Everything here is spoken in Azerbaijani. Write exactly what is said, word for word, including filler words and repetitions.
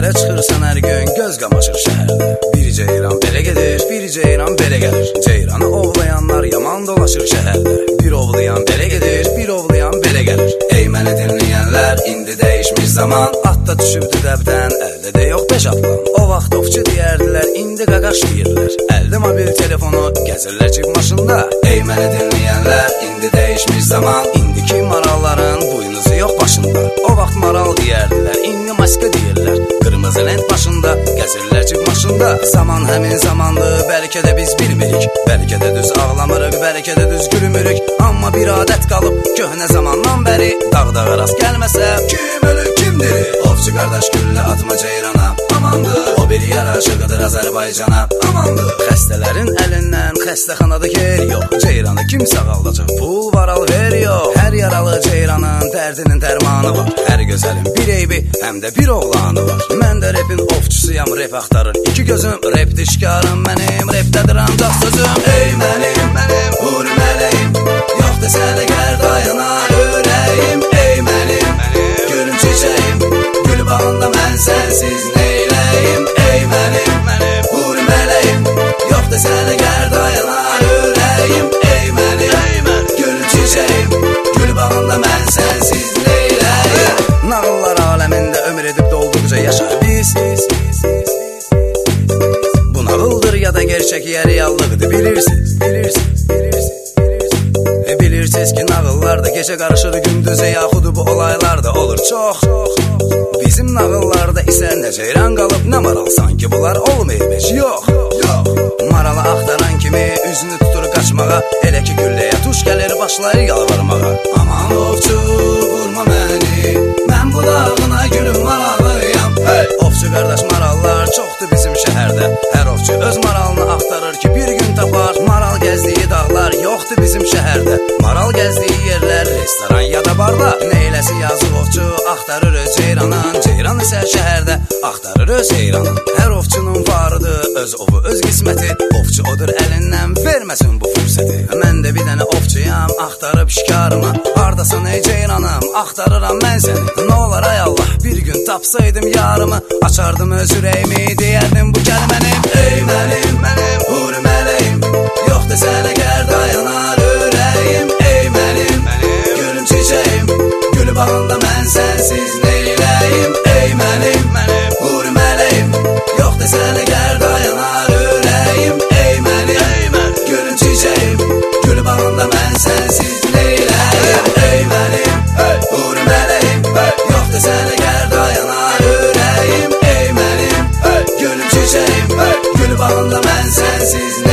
Səhərə çıxırsan hər gün, göz qamaşır şəhərdə. Bir ceyran belə gedir, bir ceyran belə gəlir. Ceyranı ovlayanlar yaman dolaşır şəhərdə. Bir ovlayan belə gedir, bir ovlayan belə gəlir. Ey məni dinləyənlər, indi dəyişmiş zaman. Atda düşübdü dəbdən, əldə də yox beş atlan. O vaxt ovçu deyərdilər, indi qaqaş deyirlər. Əldə mobil telefonu, gəzirlər cib maşında. Ey məni dinləyənlər, indi dəyişmiş zaman. İndiki maralların buynuzu yox başında. O vaxt maral deyərdilər, indi maska deyirlər. Qırmızı lent başında, gəzirlər cib maşında. Zaman həmin zamandır, bəlkə də biz bilmirik. Bəlkə də düz ağlamırıq, bəlkə də düz gülmürük. Amma bir adət qalıb, köhnə zamandan bəri. Dağdağa rast gəlməsə, kim ölür, kim diri? Ovçu qardaş güllə atma ceyrana, amandır. O bir yaraşıqıdır Azərbaycana, amandır. Xəstələrin əlindən xəstəxanada yer yox. Ceyranı kim sağaldacaq, pul var al ver yox. Hər yaralı ceyranın dərdinin dərmanı var. Hər gözəlin bir eybi, həm də bir oğlanı var. Mən də repin ovçusuyam, rep axtarır iki gözüm. Rep dişkarım mənim, repdədir ancaq sözüm. Ey mənim, mənim, hur mələyim. Yox desələ gər dayanar ürəyim. Ey mənim, mənim, gülüm çiçəyim. Gül bağında mən sənsiz neyləyim. Ey mənim, mənim, hur mələyim. Yox desələ gər dayanar ürəyim. Ey mənim, ey mənim, gülüm çiçəyim. Gül bağında mən sənsiz neyləyim. Nağıllar aləmində ömür edib dolduqca yaşar biz. Bu nağıldır ya da gerçək ya reallıqdır, bilirsiniz, bilirsiniz, bilirsiniz. E bilirsiniz ki nağıllarda gecə qarışır gündüzə, yaxud bu olaylar da olur çox. Bizim nağıllarda isə nə ceyran qalıb, nə maral, sanki bunlar olmayıb heç yox. Maralı axtaran kimi üzünü tutur qaçmağa, elə ki gülləyə tuş gəlir başlayır yalvarmağa. Aman ovçu vurma məni, mən bu dağına gülüm maralıyam. Hey! Ovçu qardaş marallar çoxdur bizim şəhərdə. Hər ovçu öz maralını axtarır ki bir gün tapar. Maral gəzdiyi dağlar yoxdur bizim şəhərdə. Maral gəzdiyi yerlər restoran ya da barlar. Neyləsi yazıq ovçu axtarır öz ceyranan. Ceyran isə şəhərdə axtarır öz ceyranan. Hər ovçunun varıdır öz ovu öz qisməti. Ovçu odur əlindən verməsin bu fürsəti. Mən də bir dənə ovçuyam, axtarıb şikarımı. Hardasan ey ceyranım, axtarıram mən səni. Nə olar ay Allah, bir gün tapsaydım yarımı. Açardım öz ürəyimi, deyərdim bu kəlməni. Ey mənim, mənim, hur mələyim. Yox desənə gər dayanar ürəyim. Ey mənim, mənim, gülüm çiçəyim. Gül bağında mən sənsiz neyləyim. Ey mənim, mənim, hur mələyim. Yox desənə gər dayanar ürəyim. Ey mənim, ey mənim, gülüm çiçəyim. Gül bağında mən sənsiz neyləyim. Ey mənim, hur mələyim. Yox desənə gər dayanar ürəyim. Ey mənim, gülüm çiçəyim. Gül bağında mən sənsiz neyləyim.